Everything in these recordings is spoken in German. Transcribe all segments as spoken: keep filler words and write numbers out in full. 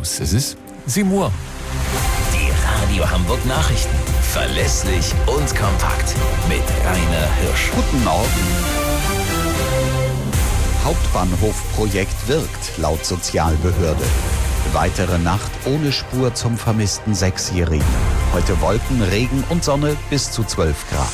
News. Es ist sieben Uhr. Die Radio Hamburg Nachrichten. Verlässlich und kompakt. Mit Rainer Hirsch. Guten Morgen. Hauptbahnhofprojekt wirkt, laut Sozialbehörde. Weitere Nacht ohne Spur zum vermissten Sechsjährigen. Heute Wolken, Regen und Sonne bis zu zwölf Grad.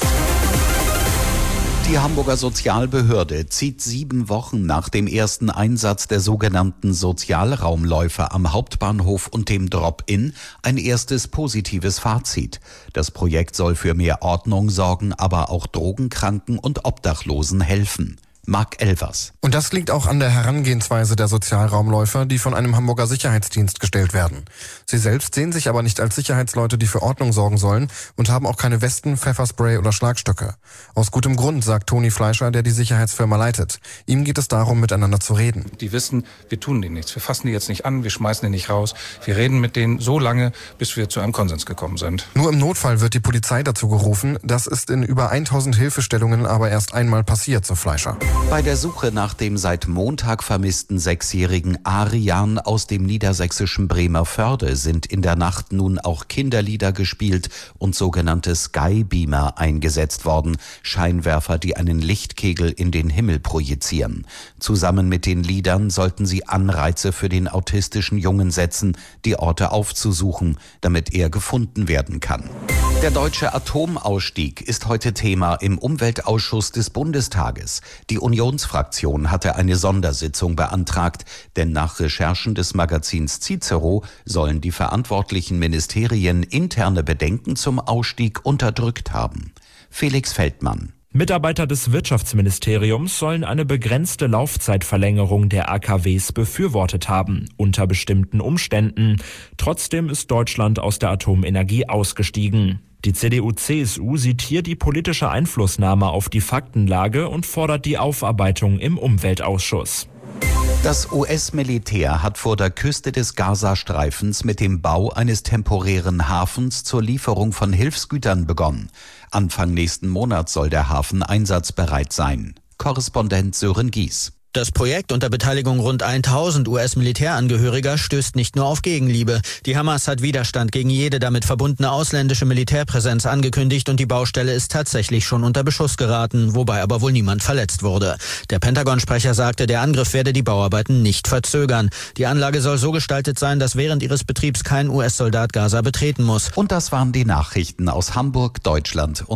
Die Hamburger Sozialbehörde zieht sieben Wochen nach dem ersten Einsatz der sogenannten Sozialraumläufer am Hauptbahnhof und dem Drop-In ein erstes positives Fazit. Das Projekt soll für mehr Ordnung sorgen, aber auch Drogenkranken und Obdachlosen helfen. Marc Elvers. Und das liegt auch an der Herangehensweise der Sozialraumläufer, die von einem Hamburger Sicherheitsdienst gestellt werden. Sie selbst sehen sich aber nicht als Sicherheitsleute, die für Ordnung sorgen sollen und haben auch keine Westen, Pfefferspray oder Schlagstöcke. Aus gutem Grund, sagt Toni Fleischer, der die Sicherheitsfirma leitet. Ihm geht es darum, miteinander zu reden. Die wissen, wir tun denen nichts. Wir fassen die jetzt nicht an, wir schmeißen die nicht raus. Wir reden mit denen so lange, bis wir zu einem Konsens gekommen sind. Nur im Notfall wird die Polizei dazu gerufen. Das ist in über tausend Hilfestellungen aber erst einmal passiert, so Fleischer. Bei der Suche nach dem seit Montag vermissten sechsjährigen Arian aus dem niedersächsischen Bremervörde sind in der Nacht nun auch Kinderlieder gespielt und sogenannte Skybeamer eingesetzt worden, Scheinwerfer, die einen Lichtkegel in den Himmel projizieren. Zusammen mit den Liedern sollten sie Anreize für den autistischen Jungen setzen, die Orte aufzusuchen, damit er gefunden werden kann. Der deutsche Atomausstieg ist heute Thema im Umweltausschuss des Bundestages. Die Unionsfraktion hatte eine Sondersitzung beantragt, denn nach Recherchen des Magazins Cicero sollen die verantwortlichen Ministerien interne Bedenken zum Ausstieg unterdrückt haben. Felix Feldmann. Mitarbeiter des Wirtschaftsministeriums sollen eine begrenzte Laufzeitverlängerung der A K Ws befürwortet haben, unter bestimmten Umständen. Trotzdem ist Deutschland aus der Atomenergie ausgestiegen. Die C D U C S U sieht hier die politische Einflussnahme auf die Faktenlage und fordert die Aufarbeitung im Umweltausschuss. Das U S-Militär hat vor der Küste des Gazastreifens mit dem Bau eines temporären Hafens zur Lieferung von Hilfsgütern begonnen. Anfang nächsten Monats soll der Hafen einsatzbereit sein. Korrespondent Sören Gies. Das Projekt unter Beteiligung rund tausend U S-Militärangehöriger stößt nicht nur auf Gegenliebe. Die Hamas hat Widerstand gegen jede damit verbundene ausländische Militärpräsenz angekündigt und die Baustelle ist tatsächlich schon unter Beschuss geraten, wobei aber wohl niemand verletzt wurde. Der Pentagon-Sprecher sagte, der Angriff werde die Bauarbeiten nicht verzögern. Die Anlage soll so gestaltet sein, dass während ihres Betriebs kein U S-Soldat Gaza betreten muss. Und das waren die Nachrichten aus Hamburg, Deutschland und